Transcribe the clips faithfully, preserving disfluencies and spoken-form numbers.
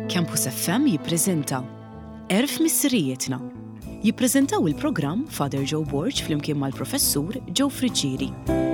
Campus F M jippreżenta Erf Missirietna. Jippreżentaw il-programm Father Joe Borg flimkien mal-Professur Joe Friġġieri.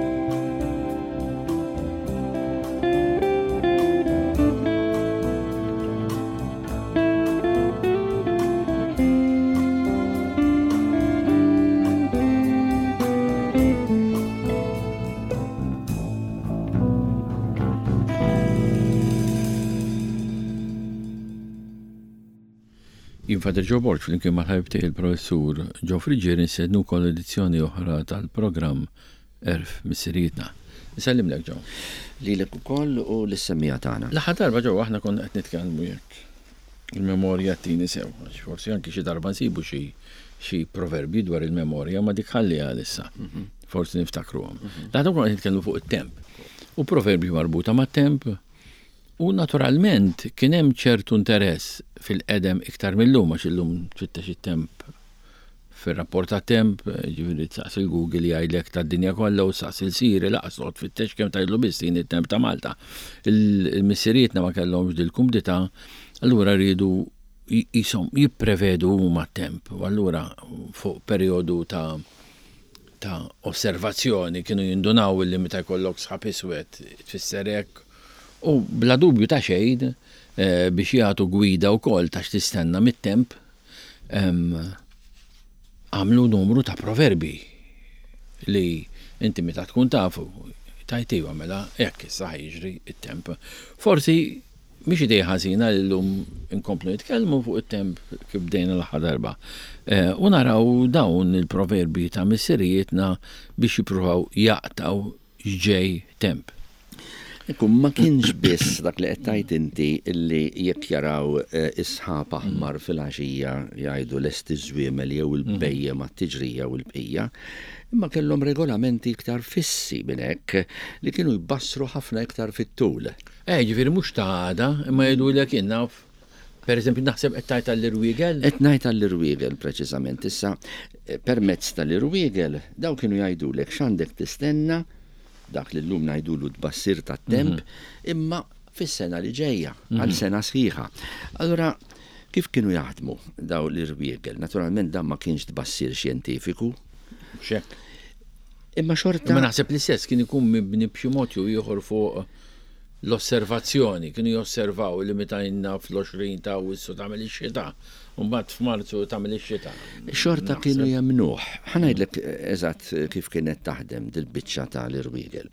Father Joe Borg flimkien mal-ħabibti il-Professur Joe Friġġieri nsednu wkoll edizzjoni oħra tal-programm Erf Missirietna. Nisellimlek Joe. Lilek ukoll u lis-semmija tagħna. L-aħħar darba Joe aħna konna qed nitkellmu jekk il-memorja tini sew, forsi anke xi darba nsibu xi xi proverbi dwar il-memorja ma dik ħalliha issa. Forsi niftakruhom. L-aħħar konna qed nitkellmu fuq it-temp. U proverbi marbuta mat-temp. U naturalment kien hemm ċertu interess fil-qedem iktar mill-lum għax illum tfittex it-temp fir-rapport ta' temp, ġifieri tsaqs il-Google jgħidlek tad-dinja kollha u saqs il-Siri laqas toqgħod tfittex kemm tgħidlu biss jien it-temp ta' Malta. Il-missirietna ma kellhomx dil-kumdità, allura rridu jisom jipprevedu huma t-temp. U allura fuq perjodu ta' ta' osservazzjoni kienu jindunaw illi meta jkollok sħab iswed tfisser hekk. U bla dubju ta' xejn biex jagħtu gwida wkoll ta' x'tistenna mit-temp għamlu numru ta' proverbi li inti meta tkun tafu tajtiju mela hekk issa jiġri it-temp. Forsi mhix idea ħażina li llum inkomplu nitkellmu fuq it-temp kif bdejna l-aħħar darba. U naraw dawn il-proverbi ta' missirietna biex jippruvaw jaqtaw x'ġej temp. Ekku, ma kienx biss dak li qed tgħid inti illi jekk jaraw isħab aħmar fil-għaxija jgħidu lest iż-żwiemel jew il-bejjem mat-tiġrija u l-bqija, imma kellhom regolamenti iktar fissi minn hekk li kienu jbassru ħafna iktar fit-tul. Eh, ġifieri mhux ta' għada, imma jgħidulek jien naf. Pereżempju naħseb qed tgħid tal-irwiegel? Qed ngħid tal-irwiegel preċiżament. Issa permezz tal-irwiegel daw kienu jgħidulek x'għandek tistenna dak li llum ngħidulu tbassir tat-temp, imma fis-sena li ġejja, għal sena sħiħa. Allura, kif kienu jaħdmu daw l-irwiegel? Naturalment dan ma kienx tbassir xjentifiku. X'hekk. Imma xorta. Imma naħseb l-istess kien ikun mibni b'xi mod jew ieħor fuq l-osservazzjoni, kienu josservaw li meta jinna fl-għoxrin ta' wissu tagħmel ix-xita, u mbagħad f'Marzu tagħmel ix-xita. Xorta kienu jemnuh. Ħanajdlek eżatt kif kienet taħdem dil-biċċa tal-irwiegel.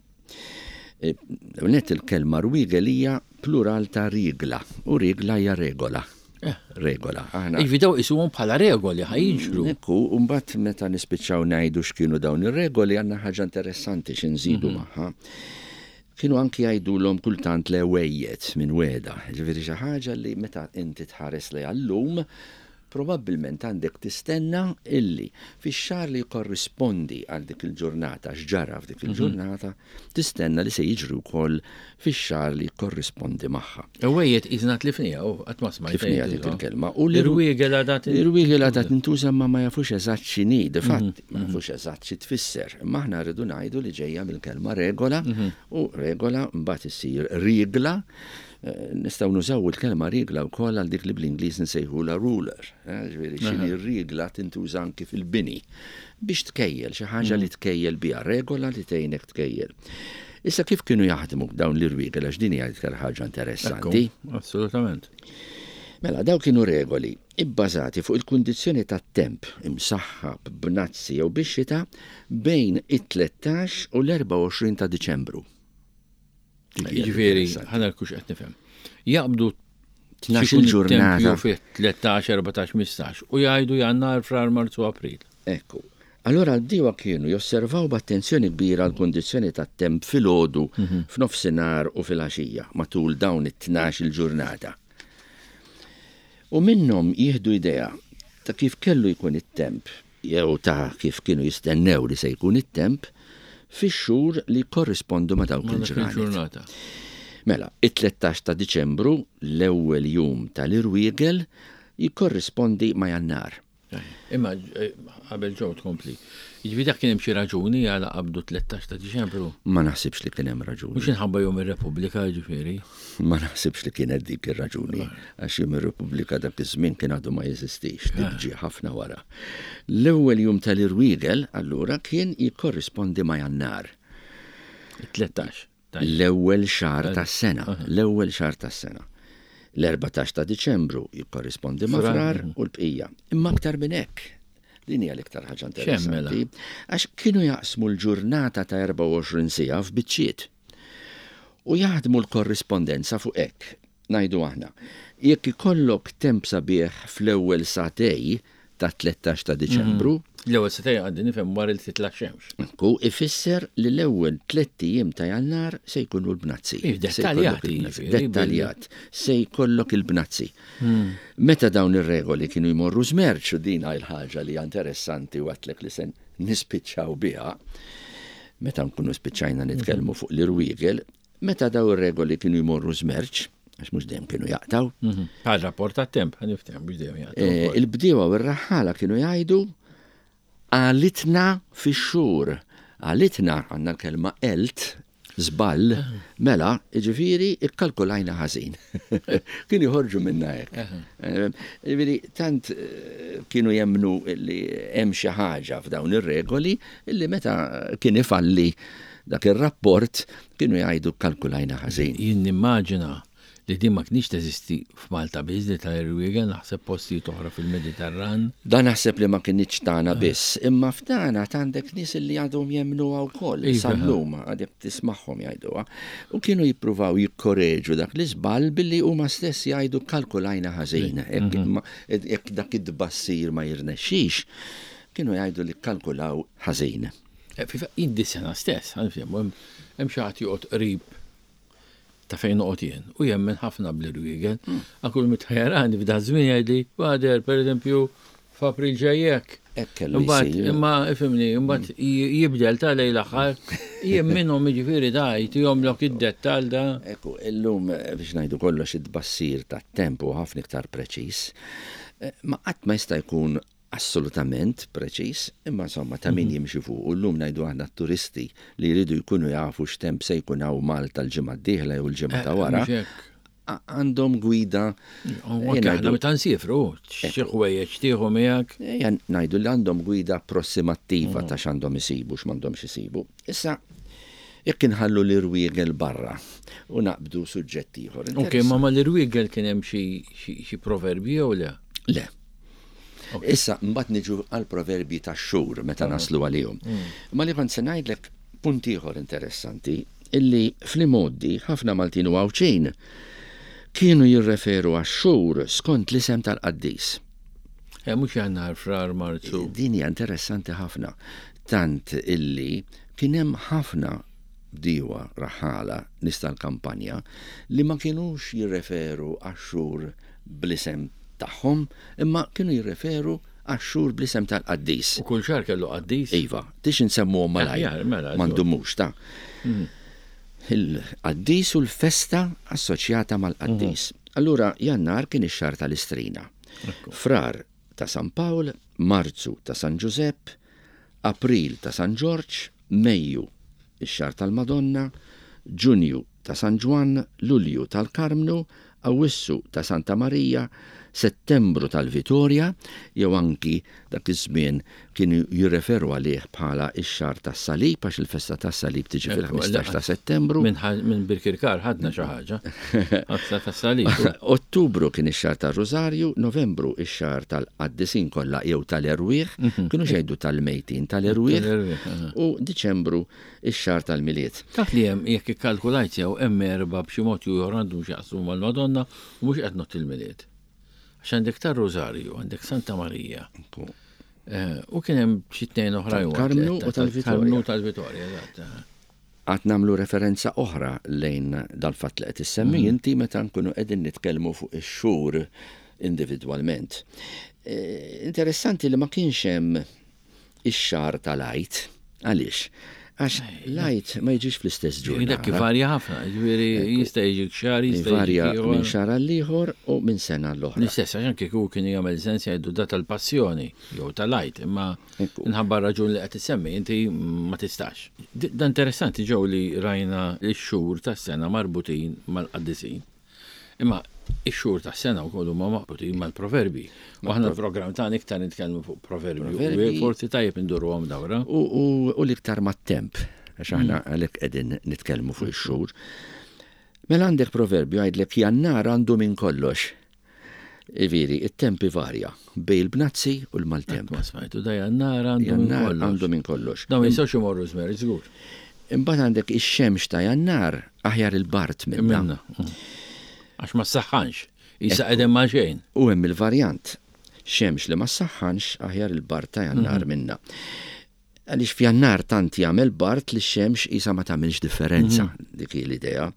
Net il-kelma rwiegel hija plural ta' rigla, u rigla hija regola. Regola. Jvidaw isuhom bħala regoli ħajġru. Ekku, u mbagħad meta nispiċċaw ngħidu x'kienu dawn ir-regoli għandna ħaġa interessanti xi nżidu magħha. Kienu anki jgħidulhom kultant l-ewejjed minn weda. Ġifieri xi ħaġa li meta inti tħares lejha llum, probabbilment għandek tistenna illi fix-xahar li jkorrispondi għal dik il-ġurnata x'ġara f'dik il-ġurnata, tistenna li se jiġri wkoll fix-xahar li jkorrispondi magħha. Ewejjed iżna tlifnija u qatt ma smajt. Tlifnija dik il-kelma. U l-irwiegel għadat. L-irwiegel għadat intuża ma ma jafux eżatt x'inhi, difatt ma jafux eżatt xi tfisser. Imma aħna rridu ngħidu li ġejja mill-kelma regola u regola mbagħad issir rigla. Nistgħu nużaw il-kelma rigla wkoll għal dik li bl-Ingliż nsejħula ruler. Ġifieri x'inhi rigla tintuża anki fil-bini biex tkejjel xi ħaġa li tkejjel biha, regola li tgħinek tkejjel. Issa kif kienu jaħdmu dawn l-irwiegel għax din hija iktar ħaġa interessanti. Assolutament. Mela daw kienu regoli ibbażati fuq il-kundizzjoni tat-temp imsaħħa b'nazzi jew bix-xita bejn it-tlettax u l-erba' u għoxrin ta' Diċembru. Ġifieri, ħana kux qed nifhem. Jaqbdu tnax il-ġurnata fi tlettax, erbatax, mistax u jgħidu Jannar, Frar, Marzu, April. Ekku. Allora d-diewa kienu josservaw b'attenzjoni kbira l-kondizzjoni tat-temp filgħodu f'nofsinhar u fil-għaxija matul dawn it-tnax il-ġurnata. U minnhom jieħdu idea ta' kif kellu jkun it-temp jew ta' kif kienu jistennew li se jkun it-temp fix-xhur li korrispondu ma' dawk il-ġurnata. Mela, it-tlettax ta' Diċembru, l-ewwel jum tal-irwiegel, jikkorrispondi ma' Jannar. Imma qabel ġew tkompli. Jiġifieri dak kien hemm xi raġuni għal qabdu tlettax ta' Diċembru. Ma naħsibx li kien hemm raġuni. Mhux inħabba jum ir-Repubblika jiġifieri. Ma naħsibx li kienet dik ir-raġuni għax jum ir-Repubblika dak iż-żmien kien għadu ma jeżistix, tibġi ħafna wara. L-ewwel jum tal-irwigel allura kien jikkorrispondi ma' Jannar. tlettax. L-ewwel xahar tas-sena, l-ewwel xahar tas-sena. L-erbatax ta' Diċembru jikkorrispondi ma' frar u l-bqija. Imma aktar minn hekk. Din hija l-iktar ħaġa interessanti. Għax kienu jaqsmu l-ġurnata ta' erba' u għoxrin siegħa f'biċċiet. U jaħdmu l-korrispondenza fuq hekk. Ngħidu aħna, jekk ikollok temp sabiħ fl-ewwel satej ta' tlettax ta' Diċembru, L-ewwel setej għaddi nifhem wara li titla' xemx. ku ifisser li l-ewwel tliet ijiem ta' Jannar se jkunu l-bnazzi. Dettaljati. Dettaljat. Se jkollok il-bnazzi. Meta dawn ir-regoli kienu jmorru żmerġ u din il ħaġa li interessanti u għatlek li se nispiċċaw biha, meta nkunu spiċċajna nitkellmu fuq l-irwiegel, meta daw ir-regoli kienu jmorru żmerġ, għax mhux dejjem kienu jaqtaw. Bħal rapport tat-temp, nifhem biex dejjem jaqtaw. Il-bdiewa u r-raħħala kienu jgħidu għalitna fix-xhur. Għalitna għandna l-kelma elt, żball, mela, jiġifieri ikkalkulajna ħażin. Kienu jħorġu minna hekk. Jiġifieri tant kienu jemmnu li hemm xi ħaġa f'dawn ir-regoli illi meta kien ifalli dak ir-rapport kienu jgħidu kkalkulajna ħażin. Jien nimmaġina li din ma kienx teżisti f'Malta biss li tal-irwiegel naħseb postijiet oħra fil-Mediterran. Dan naħseb li ma kienx tagħna biss, imma f'tagħna għandek nies li għadhom jemmnuha wkoll, sal-lum għadek tismagħhom jgħiduha. U kienu jippruvaw jikkoreġu dak l-iżball billi huma stess jgħidu kkalkulajna ħażin. Jekk dak id-bassir ma jirnexxix, kienu jgħidu li kkalkulaw ħażin. Indi sena stess, hemm xi ħadd joqgħod qrib ta' fejn noqgħod jien. U jemmen ħafna bl-irwiegel. Akul mitħajjarani f'da żmien jgħidli, "Wader, pereżempju, f'April ġejjek." Imbagħad imma ifhimni, imbagħad jibdel ta' lejl aħħar, jien minnhom jiġifieri da jtihomlok id-dettall da. Ekku, illum biex ngħidu kollox id-bassir tat-tempu ħafna iktar preċiż. Ma qatt ma jista' jkun assolutament preċiż, imma insomma ta' min jimxi fuq. U llum ngħidu aħna turisti li jridu jkunu jafu x'temp se jkun hawn Malta l-ġimgħa d-dieħla jew l-ġimgħa ta' wara. Għandhom gwida. Aħna meta nsifru, xi ħwejjeġ tieħu miegħek. Ejja ngħidu li għandhom gwida approssimattiva ta' x'għandhom isibu x'm'għandhomx isibu. Issa jekk inħallu l-irwiegel barra u naqbdu suġġett ieħor. Okej, ma mal-irwiegel kien hemm xi proverbi jew le? Le. Issa, mbagħad niġu għal proverbi ta' xhur meta naslu għalihom. Ma li kont se ngħidlek punt ieħor interessanti illi fl-imoddi ħafna Maltin u Għawċejn kienu jirreferu għax-xhur skont l-isem tal-qaddis. Mhux Jannar, Frar, Marzu. Din hija interessanti ħafna. Tant illi kien hemm ħafna bdiewa raħala nies tal-kampanja li ma kienux jirreferu għax-xhur bl-isem tagħhom, imma kienu jirreferu għax-xhur bl-isem tal-qaddis. U kull xahar kellu qaddis? Iva, tix insemmuhom malajr, m'għandhomux ta'. Il-qaddis u l-festa assoċjata mal-qaddis. Allura Jannar kien ix-xahar tal-istrina. Frar ta' San Pawl, Marzu ta' San Giuseppe, April ta' San George, Mejju ix-xahar tal-Madonna, Ġunju ta' San Ġwan, Lulju tal-Karmnu, Awwissu ta' Santa Marija, Settembru tal-Vitorja, jew anki dak iż-żmien kienu jirreferu għalih bħala x-xahar tas-Salib għax il-festa tas-Salib tiġi fil-ħmistax ta' Settembru. Minn Birkirkar ħadna xi ħaġa. Festa tas-Salib. Ottubru kien ix-xahar tar-Rożarju, Novembru ix-xahar tal-Qaddisin kollha jew tal-Erwieħ, kienu xejdu tal-Mejtin tal-Erwieħ, u Diċembru ix-xahar tal-Miliet. Taf li hemm jekk ikkalkulajt jew hemm erba' b'xi mod jew għandhom x'jaqsmu mal-Madonna u mhux qed not il-Miliet. Għax għandek tar Rożarju, għandek Santa Marija. U kien hemm xi tnejn oħra Karmnu u tal-Vitorja. Karmnu tal-Vitorja, eżatt. Għad nagħmlu referenza oħra lejn dal-fatt li qed issemmi inti meta nkunu qegħdin nitkellmu fuq ix-xhur individwalment. Interessanti li ma kienx hemm ix-xahar tal-Għid. Għaliex? Għax lajt ma jiġix fl-istess ġurnata. Dak varja ħafna, ġifieri jista' jiġi xahar, jista' Varja minn xahar l-ieħor u minn sena l-oħra. L-istess għax anke kieku kien jagħmel sens jgħidu da tal-passjoni jew tal-lajt, imma inħabba raġun li qed isemmi inti ma tistax. Da interessanti ġew li rajna x-xhur tas-sena marbutin mal-qaddisin. Imma ix-xhur tas-sena wkoll huma marbutin mal-proverbi. U aħna l-programm tagħna iktar nitkellmu fuq proverbi. U forsi tajjeb indurruhom dawra. U l-iktar mat-temp, għax aħna għalhekk qegħdin nitkellmu fuq ix-xhur. Mela għandek proverbju għajdlek jannar għandu minn kollox. Iviri, it-tempi varja bej il-bnazzi u l-maltemp. Ma smajtu da jannar għandu minn kollox. Għandu minn kollox. Da ma jistgħux imorru żmer, żgur. Imbagħad għandek ix-xemx ta' jannar aħjar il-bart minna. Għax ma s-saħħanx, jisa qegħdem ma' xejn. U hemm il-varjant, xemx li ma s-saħħanx aħjar il-bart ta' jannar minna. Għaliex f'jannar tant jagħmel bart li x-xemx jisa ma tagħmilx differenza, dik hi l-idea.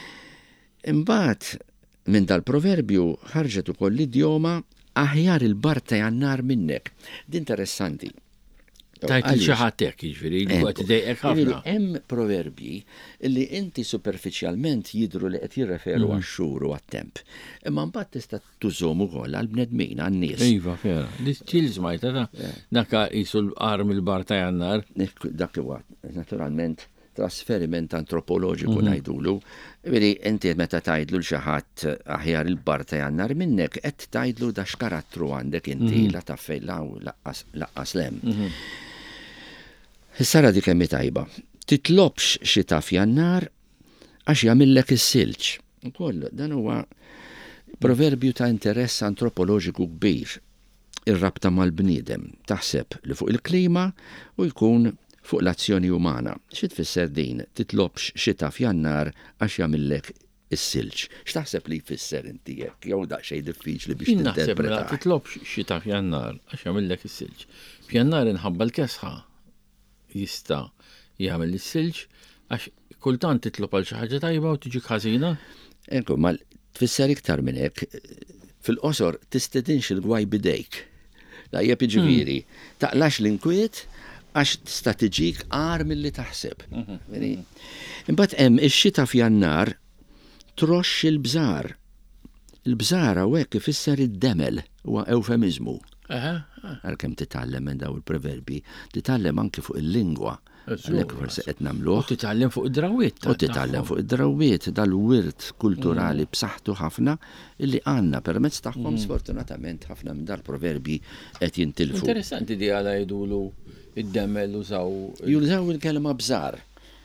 Imbagħad minn dal-proverbju ħarġet ukoll l-idjoma aħjar il-bart ta' jannar minnek. D'interessanti. Tajt li xaħatek, jiġifieri, li qed idejqek ħafna. Hemm proverbji li inti superfiċjalment jidhru li qed jirreferu għax-xhur u għat-temp. Imma mbagħad tista' tużhom ukoll għall-bnedmin għan-nies. Iva, vera. Dik smajta ta' dak qisu l-qarm il-bar ta' jannar. Dak huwa naturalment trasferiment antropoloġiku ngħidulu. Veri inti meta tgħidlu l xi ħadd aħjar il-bar ta' jannar minnek qed tgħidlu da x'karattru għandek inti la taffejla u laqqas lem. Is-sara dik hemm tajba. Titlobx xita f'jannar għax jagħmillek is-silġ. Ukoll dan huwa proverbju ta' interess antropoloġiku kbir. Ir-rabta mal-bniedem taħseb li fuq il-klima u jkun fuq l-azzjoni umana. Xi tfisser din titlobx xita f'jannar għax jagħmillek is-silġ. X'taħseb li jfisser inti hekk jew daqsxejn diffiċli biex tinterpreta. Naħseb titlobx xita f'jannar għax jagħmillek is-silġ. F'jannar inħabba l-kesħa jista' jagħmel is-silġ għax kultant titlob għal xi ħaġa tajba u tiġi ħażina. Ekku, ma tfisser iktar minn hekk. Fil-qosor tistedinx il-gwaj bidejk. Dajjeb jiġifieri, taqlax l-inkwiet għax tista' tiġik qar milli taħseb. Imbagħad hemm ix-xita f'jannar troxx il-bżar. Il-bżar hawnhekk ifisser id-demel huwa eufemizmu. Għalkemm titgħallem minn daw il-proverbi, titgħallem anke fuq il-lingwa. Għalhekk forsi qed nagħmluh. U titgħallem fuq id-drawwiet. U titgħallem fuq id-drawwiet dal-wirt kulturali b'saħħtu ħafna illi għandna permezz tagħhom sfortunatament ħafna minn dal-proverbi qed jintilfu. Interessanti di għala jgħidulu id-demel użaw. Jużaw il-kelma bżar.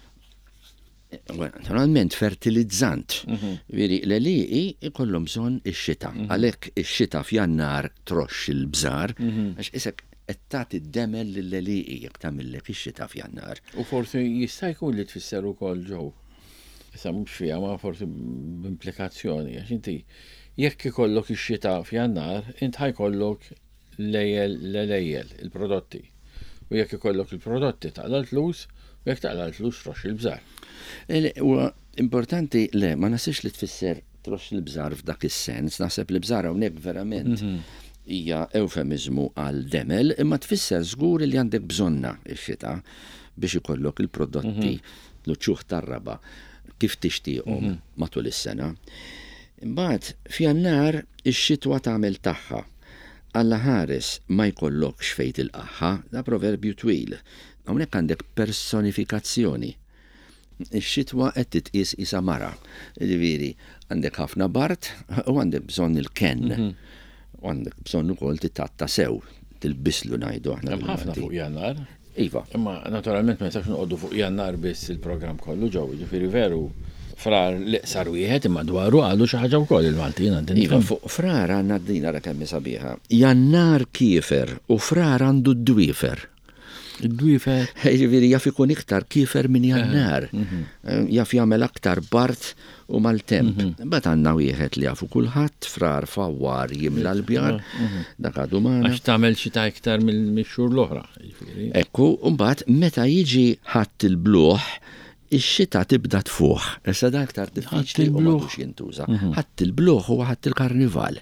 Naturalment fertilizzant. Veri l-eliqi ikollhom bżonn ix-xita. Għalhekk ix-xita f'jannar troxx il-bżar għax isek qed tagħti d-demel lill-eliqi jekk tagħmillek ix-xita f'jannar. U forsi jista' jkun li tfisser ukoll ġew. Issa mhux fiha ma forsi b'implikazzjoni għax inti jekk ikollok ix-xita f'jannar, int ħajkollok lejjel l-lejjel il-prodotti. U jekk ikollok il-prodotti taqla l-flus, u jekk taqla l-flus troxx il-bżar. Huwa importanti le, ma nasibx li tfisser troxx il-bżar f'dak is-sens, naħseb li bżar hawnhekk verament hija eufemizmu għal demel, imma tfisser żgur li għandek bżonna x-xita biex ikollok il-prodotti l-ċuħ tar-raba kif tixtieqhom matul is-sena. Imbagħad f'jannar ix-xitwa tagħmel tagħha. Alla ħares ma jkollokx fejn tilqaħħa, da proverbju twil. Hawnhekk għandek personifikazzjoni. Ix-xitwa qed titqies isa mara. Ġifieri għandek ħafna bart u għandek bżonn il-ken. U għandek bżonn ukoll titatta sew, tilbislu ngħidu aħna. Hemm ħafna fuq jannar. Iva. Imma naturalment ma jistax noqogħdu fuq jannar biss il-programm kollu ġew, ġifieri veru frar li sar wieħed imma dwaru għadu xi ħaġa wkoll il-Maltin għandin. Iva, fuq frar għandna d-dina ra kemm sabiħa. Jannar kiefer u frar għandu d-dwifer. Id-dwifer. Ġifieri jaf ikun iktar kiefer minn jannar. Jaf jagħmel aktar bart u mal-temp. Bad għandna wieħed li jafu kulħadd frar fawwar jimla l-bjar, dak għadu magħna. Għax tagħmel xita iktar mill-xhur l-oħra. Ekku, u mbagħad meta jiġi ħadd il-bluħ, ix-xita tibda tfuħ. Issa dak aktar diffiċli u m'għandux jintuża. Ħadd il-bluħ huwa ħadd il-karnival.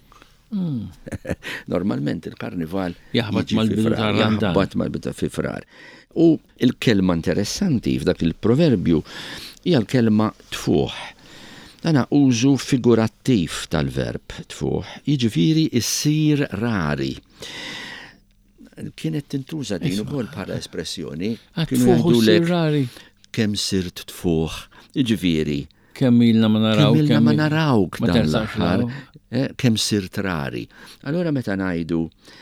Normalment il-karnival Jaħbad jiġi fi mal-bidu frar, ta' Ramadan. jaħbad mal-bidu fi frar. U il-kelma interessanti f'dak il-proverbju hija l-kelma tfuħ. Dana użu figurattiv tal-verb tfuħ, jiġifieri issir rari. Kienet tintuża din ukoll bħala espressjoni. Tfuħ u sir rari. Kemm sirt tfuħ, jiġifieri. Kemm ilna ma naraw. Kemm ilna ma narawk ma dan terzax l-aħħar. naraw. Kemm sirt rari. Allora meta ngħidu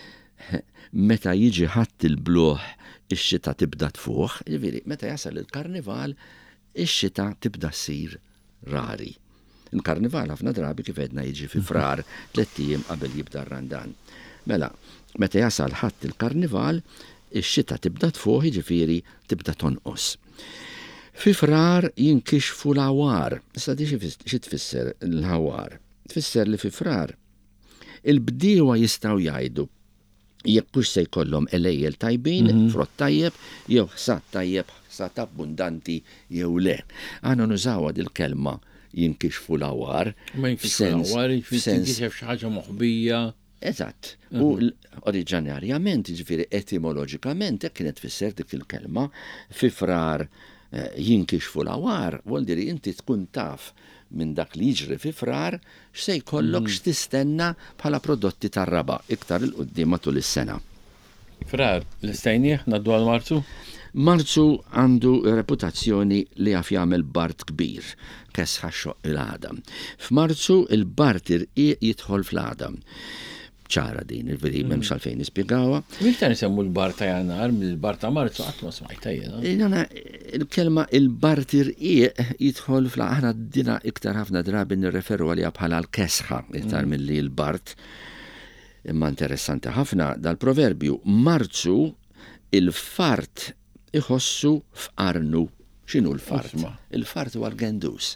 meta jiġi ħadd il-bluħ ix-xita tibda tfuħ, jiġifieri meta jasal il-karnival ix-xita tibda ssir rari. Il-karnival ħafna drabi kif edna jiġi fi frar tliet ijiem qabel jibda r-Randan. Mela, meta jasal ħadd il-karnival, ix-xita tibda tfuħ, jiġifieri tibda tonqos. Fi frar jinkixfu l-għawar. Issa di xi tfisser l-għawar? Tfisser li fi frar il-bdiewa jistgħu jgħidu jekk hux se jkollhom elejjel tajbin, frott tajjeb, jew ħsad tajjeb, ħsad abbundanti jew le. Għandna nużawha dil-kelma jinkixfu l-għawar. Ma jinkixfu l-għawar, jinkixef xi ħaġa moħbija. Eżatt. U oriġinarjament, ġifieri etimoloġikament, hekk kienet tfisser dik il-kelma fi frar jinkixfu l-għawar, vuol diri inti tkun taf minn dak li jiġri fi frar x'se jkollok x'tistenna bħala prodotti tar-raba iktar il-qudiem matul is-sena. Frar, l-istajnieh naddu għal Marzu? Marzu għandu reputazzjoni li għaf jagħmel bart kbir, kesħa xoq il-għadam. F'Marzu il-bart irqiq jidħol fl-għadam. ċara din, il-veri memx għalfejn nispjegawa. Miktar nisemmu l-bar ta' Jannar, mill-bar ta' Marzu qatt ma smajta jiena. Il-kelma il-bar tirqiq jidħol fl-aħna dina iktar ħafna drabi nirreferu għalija bħala l-kesħa iktar milli l-bart. Imma interessanti ħafna dal-proverbju Marzu il-fart iħossu f'qarnu. X'inhu l-fart? Il-fart huwa l-gendus.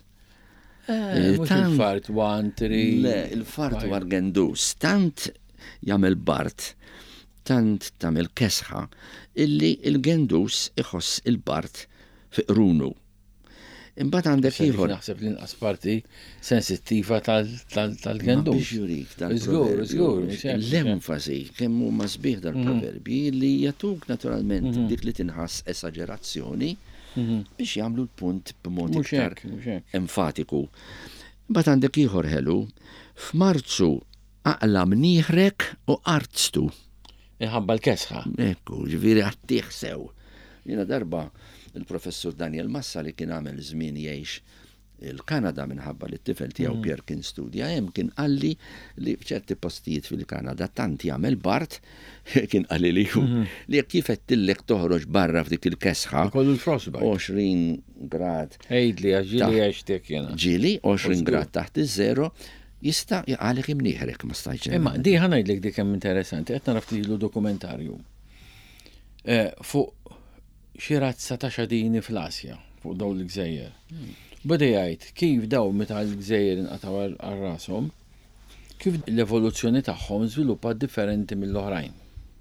Il-fart wantri. Le, il-fart huwa l-gendus. Tant jagħmel bart, tant tagħmel kesħa illi il-gendus iħoss il-bart fi qrunu. Imbagħad għandek ieħor. Naħseb li inqas parti sensittiva tal-gendus. Biex jurik Żgur, żgur. L-enfasi kemm huma sbieħ dal-proverbi li jatuk naturalment dik li tinħass esagerazzjoni biex jagħmlu l-punt b'mod iktar enfatiku. Imbagħad għandek ieħor ħelu f'Marzu aqla mnieħrek u artstu. Iħabba l-kesħa. Ekku, ġifieri għattieħ sew. Jiena darba il-professur Daniel Massa li kien għamel żmien jgħix il-Kanada minħabba li t-tifel tiegħu Pierre kien studja hemm kien qalli li f'ċerti postijiet fil-Kanada tant jagħmel bart kien qalli li li jekk kif qed toħroġ barra f'dik il-kesħa. Kollu l-frostbite. għoxrin grad. Ħejdli ġili għaxtek jena. Ġili għoxrin grad taħt iż-żero jista' jaqalek imnieħrek ma stajġ. Imma di ħanajdlek dik hemm interessanti qed naraf tilu dokumentarju. Fuq xi razza ta' xadini fl-Asja fuq dawn l-gżejjer. Bada jgħid kif daw meta l-gżejjer inqataw għal rashom, kif l-evoluzzjoni tagħhom żviluppat differenti mill-oħrajn.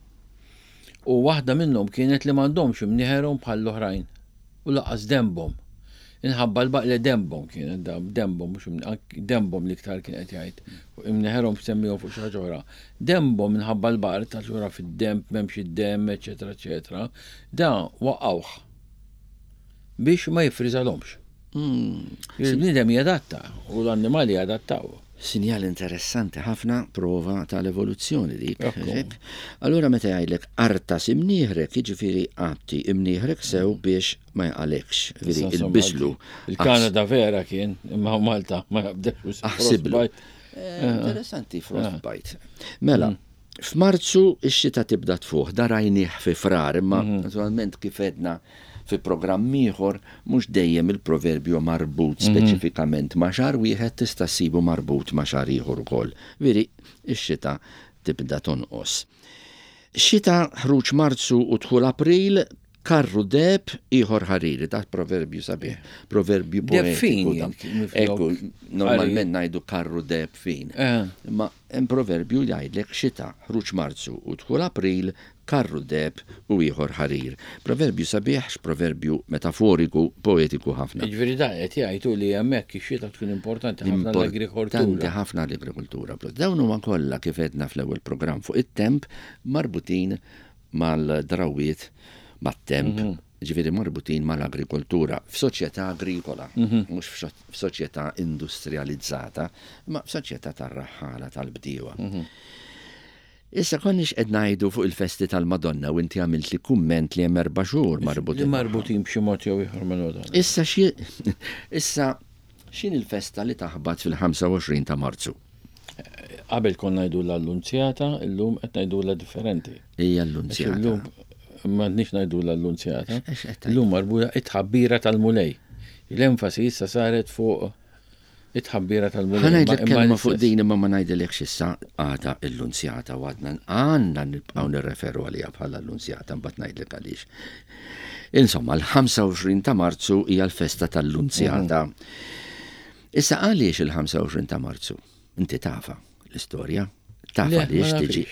U waħda minnhom kienet li m'għandhomx imnieħerhom bħal l-oħrajn u laqas dembhom. Inħabba l-baqla dembhom kienet dembhom mhux dembhom li iktar kien qed jgħid. Imnieħerhom semmihom fuq xi ħaġa oħra. Dembhom minħabba l-baqar ta' ġura fid-demb m'hemmx id-demm, eċetera, eċetera. Da waqgħuh biex ma jifriżalhomx. Il-bniedem jadatta u l-annimali jadattaw. Sinjal interessanti ħafna prova tal-evoluzzjoni dik. Allura meta jgħidlek artas imnieħrek, jiġifieri qatti imnieħrek sew biex ma jaqalekx, veri il-biżlu. Il-Kanada vera kien, imma Malta ma jabdekx frostbite. Interessanti frostbite. Mela, f'Marzu ix-xita tibda tfuħ, da rajnieh fi frar, imma naturalment kif edna fi programm ieħor mhux dejjem il-proverbju marbut speċifikament ma' xahar wieħed tista' ssibu marbut ma' xahar ieħor ukoll. Veri, ix-xita tibda tonqos. Xita ħruġ Marzu u dħul April karru deb ieħor ħariri, da proverbju sabiħ, proverbju poetiku. Ekku, normalment ngħidu karru deb fin. Ma hemm proverbju jgħidlek xita ħruġ Marzu u dħul April karru deb u ieħor ħarir. Proverbju sabiħ, proverbju metaforiku, poetiku ħafna. Ġifieri da qed jgħidu li hemmhekk ix-xita tkun importanti ħafna l-agrikoltura. Importanti ħafna l-agrikoltura. Dawn huma kollha kif qedna fl-ewwel programm fuq it-temp marbutin mal-drawiet mat-temp, ġifieri marbutin mal-agrikoltura f'soċjetà agrikola, mhux f'soċjetà industrializzata, ma f'soċjetà tar-raħħala tal-bdiewa. Issa konniex qed ngħidu fuq il-festi tal-Madonna u inti għamilt li kumment li hemm erba' xhur marbutin. Marbutin b'xi mod jew ieħor mal-Madonna. Issa xi issa x'in il-festa li taħbad fil-ħamsa u għoxrin ta' Marzu? Qabel konna ngħidu l-Annunzjata, illum qed ngħidu differenti. Hija l-Annunzjata. Illum m'għandniex ngħidu l-Annunzjata. Illum marbuta it-ħabbira tal-mulej. L-enfasi issa saret fuq it-ħabbira tal-mulej. Ħanajdlek kelma fuq din imma ma ngħidilekx issa għada l-Annunzjata u għadna għandna nibqgħu nirreferu għaliha bħala l-Annunzjata mbagħad ngħidlek għaliex. Insomma, l-ħamsa u għoxrin ta' Marzu hija l-festa tal-Annunzjata. Issa għaliex il-ħamsa u għoxrin ta' Marzu? Inti tafa l-istorja, tafa għaliex tiġi.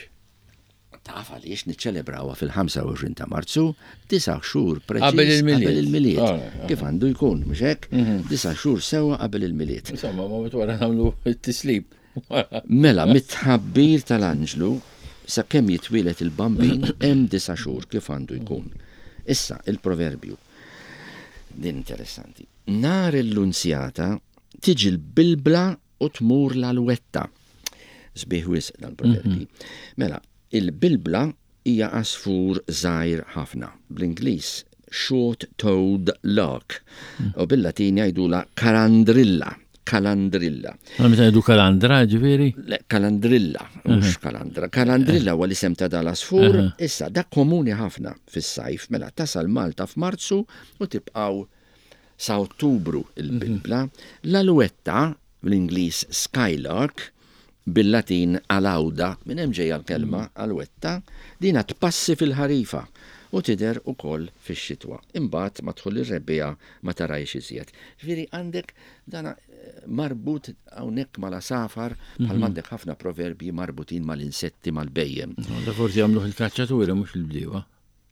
Tafa għaliex niċċelebrawha fil-ħamsa u għoxrin ta' Marzu, disa' xhur preċiż qabel il-miliet. Kif għandu jkun, mhux hekk? Disa' xhur sewwa qabel il-miliet. Insomma, ma wara nagħmlu t-tislib. Mela, mit-tħabbir tal-Anġlu sa kemm jitwielet il-bambin hemm disa' xhur kif għandu jkun. Issa, il-proverbju. Din interessanti. Nar l-Annunzjata tiġi l-bilbla u tmur l-alwetta. Sbieħ wisq dal-proverbi. Mela, il-bilbla hija asfur żgħir ħafna. Bl-Ingliż short-toed lark. U bil-Latin jgħidula kalandrilla. Kalandrilla. Ma meta jgħidu kalandra, ġifieri? Le, kalandrilla, mhux kalandra. Kalandrilla huwa l-isem ta' dal-asfur, issa dak komuni ħafna fis-sajf, mela tasal Malta f'Marzu u tibqgħu sa' Ottubru il-bilbla. L-alwetta bl-Ingliż skylark, bil-Latin alawda, minn hemm ġejja l-kelma alwetta, dina tpassi fil-ħarifa u tidher ukoll fix-xitwa. Imbagħad ma tħol ir-rebbija ma tarajx iżjed. Ġifieri għandek dana marbut hawnhekk mal-asafar bħal m'għandek ħafna proverbji marbutin mal-insetti mal-bejjem. Da forsi jagħmluh il-kaċċaturi mhux il-bdiewa.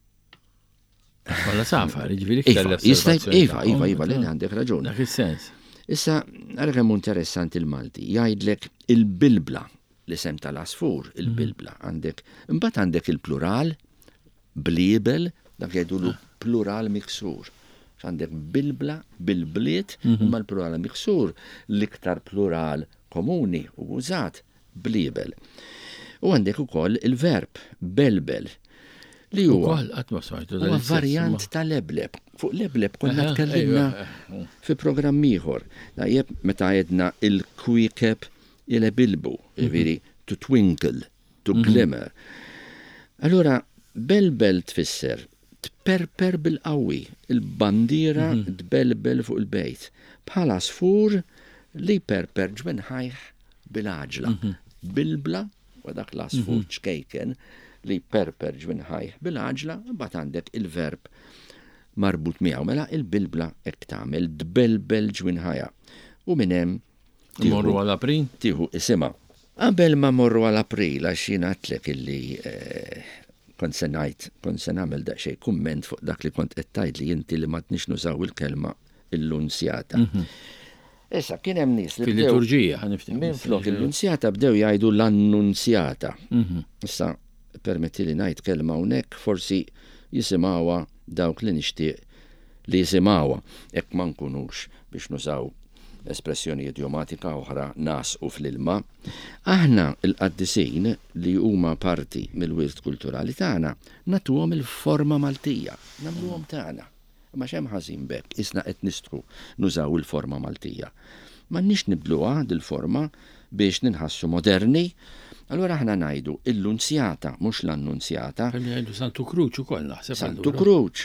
Mal-asafar, ġifieri Iva, iva, iva, li għandek raġun. Dak is-sens. Issa, għarra kemm interessanti il-Malti, jgħidlek il-bilbla, l-isem tal-asfur, il-bilbla, għandek, imbagħad għandek il-plural, bliebel, dak jgħidulu plural miksur. Għandek bilbla, bilbliet, imma l-plural miksur, l-iktar plural komuni u użat, bliebel. U għandek ukoll il-verb, belbel, li huwa huwa varjant ta' lebleb. Fuq lebleb konna tkellimna fi programm ieħor. Tajjeb meta għedna il-kwikeb il-bilbu, ġifieri to twinkle, to glimmer. Allura belbel tfisser tperper bil-qawwi, il-bandiera tbelbel fuq il-bejt. Bħala sfur li perper ġbenħajħ bil-għaġla. Bilbla u dak l-asfur ċkejken li perper ġbenħajħ bil-għaġla, bat għandek il-verb marbut miegħu mela il-bilbla hekk tagħmel tbelbel ġwinħajja. U minn hemm morru għal April? Tieħu isimha. Qabel ma morru għal April għax jien għadlek illi kont se ngħid, kont se nagħmel daqsxejn kumment fuq dak li kont qed tgħidli inti li ma tniex nużaw il-kelma l-Annunzjata. Issa kien hemm nies li fil-liturġija ħaniftim. Minflok l-Annunzjata bdew jgħidu l-Annunzjata. Issa permetti li ngħid kelma hawnhekk forsi jisimgħuha dawk li nixtieq li jisimgħuha hekk ma nkunux biex nużaw espressjoni idiomatika oħra nas u fl-ilma. Aħna l-qaddisin li huma parti mill-wirt kulturali tagħna nagħtuhom il-forma Maltija, nagħmluhom tagħna. Ma xemm ħażin bekk, isna qed nistru nużaw il-forma Maltija. M'għandniex nibdluha dil-forma biex ninħassu moderni. Allora aħna ngħidu l-Annunzjata mhux l-Annunzjata. Ngħidu Santu Kruċ ukoll naħseb. Santu Kruċ.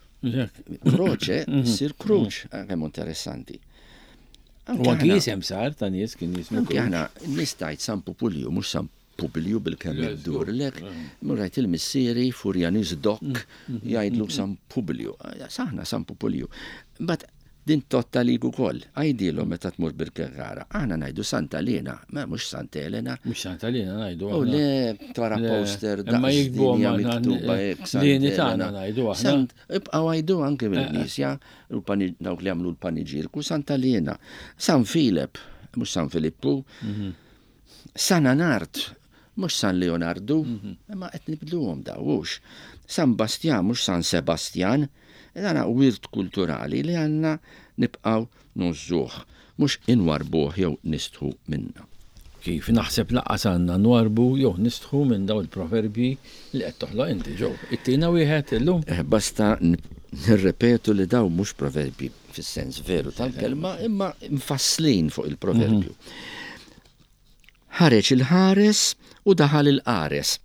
Kroċe issir Kruċ, kemm interessanti. U anki jisem sar ta' nies kien jismu. Anki aħna nistajt San Pupulju mhux San Publiu bil-kemm dur lek. Murajt il-missieri Furjaniż Dok jgħidlu San Publiu. Saħna San Pupulju. But din totta li ukoll. Għajdilhom meta tmur bil-Kerkara. Aħna ngħidu Santa Elena, ma mhux Santa Elena. Mhux Santa Elena ngħidu. U le twara poster da. Ma jikbu miktuba hekk. Lini tagħna ngħidu aħna. Ibqgħu għajdu anke mill-nies ja, dawk li jagħmlu l-paniġirku Santa Elena. San Filip, mhux San Filippu. San Anart, mhux San Leonardo, imma qed nibdluhom dawux. San Bastian, mhux San Sebastian. Dana wirt kulturali li għanna nibqaw nużuħ, mux inwarbuħ jew nistħu minna. Kif naħseb laqqas għanna nwarbu jew nistħu minn daw il-proverbi li qed toħloq inti ġew. Ittina wieħed illum. Basta nirrepetu li daw mhux proverbi fis-sens veru tal-kelma, imma mfasslin fuq il-proverbju. Ħareġ il-ħares u daħal il-qares.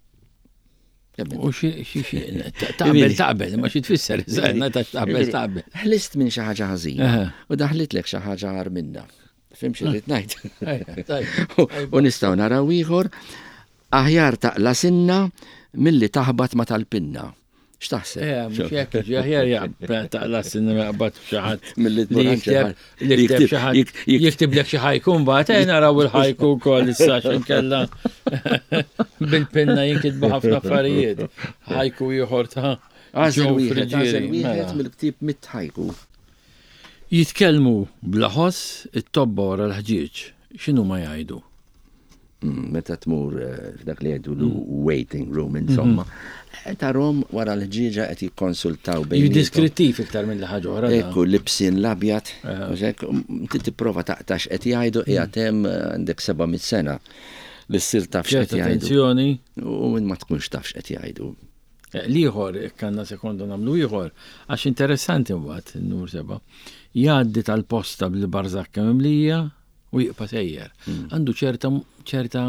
U xie, xie, xie, taqbel, taqbel, ma xie tfisser, zaħna ta' taqbel, taqbel. Ħlist minn xaħġa ħażina u daħlit lek xaħġa ħar minna. Fim xie rrit najt. U nistaw naraw ieħor aħjar taqla sinna milli taħbat ma tal-pinna. X'taħseb? Eh, mhux jekk aħjar jaqbel taqla sinna jaqbad xaħat. Milli jikteb xaħat. Jikteb lek xi ħajku mbagħad naraw il-ħajku wkoll issa x'inkella bil-pinna jinkitbu ħafna affarijiet. Ħajku ieħor ta' Għażel wieħed, għażel wieħed mill-ktieb mit-ħajku. Jitkellmu bl-ħoss it-tobba wara l-ħġieġ. X'inhu ma jgħidu? Meta tmur f'dak li jgħidu l-waiting room insomma. Tarom wara l-ħġieġa qed jikkonsultaw bejn. Jidiskrittiv iktar minn ħaġa oħra. Ekku libsin l-abjad. Inti tipprova taqtax qed jgħidu qiegħed hemm għandek sebgħa-mit sena. Li ssir tafx qed jgħidu. U minn ma tkunx tafx qed jgħidu. L-ieħor kanna sekondu nagħmlu ieħor għax interessanti mbagħad in-nur seba' jgħaddi tal-posta bil-barzakka mimlija u jiqpa' sejjer. Għandu ċerta ċerta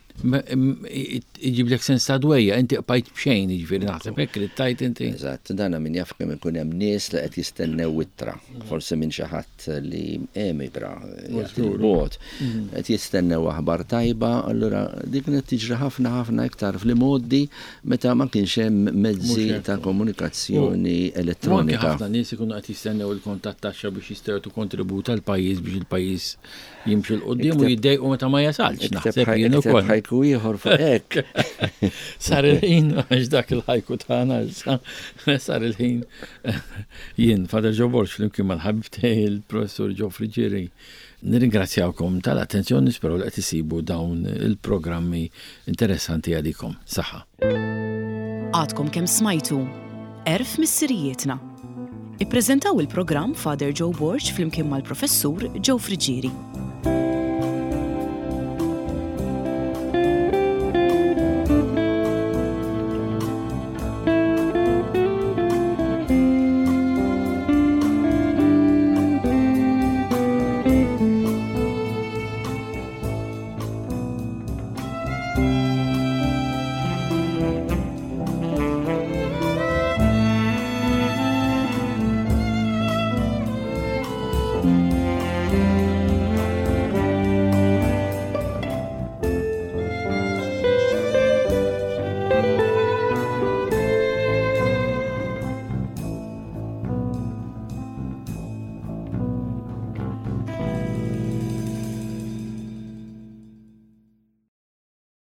iġiblek sens ta' dwejja, inti qbajt bxejn, jiġifieri naħseb hekk li tajt inti. Eżatt, dana min jaf kemm ikun hemm nies li qed jistennew wittra, forsi minn xi ħadd li emigra il-bot, qed jistennew aħbar tajba, allura dik qed tiġri ħafna ħafna iktar fl-modi meta ma kienx hemm mezzi ta' komunikazzjoni elettronika. Ħafna nies ikunu qed jistennew il-kontatt taxxa biex jistgħu kontribut għall-pajjiż biex il-pajjiż jimxi l-qudiem u jiddejqu meta ma jasalx. Naħseb jien ukoll. Ħajku ieħor fuq hekk. Sar il-ħin għax dak il-ħajku tagħna sar il-ħin jien Father Joe Borch flimkien mal-ħabib tiegħi il-Professur Joe Friġieri. Nirringrazzjawkom tal-attenzjoni, spero li qed isibu dawn il-programmi interessanti għalikom. Saħħa. Għadkom kemm smajtu Erf mis-sirijietna. Ippreżentaw il-programm Father Joe Borch flimkien mal-Professur Joe Friġieri.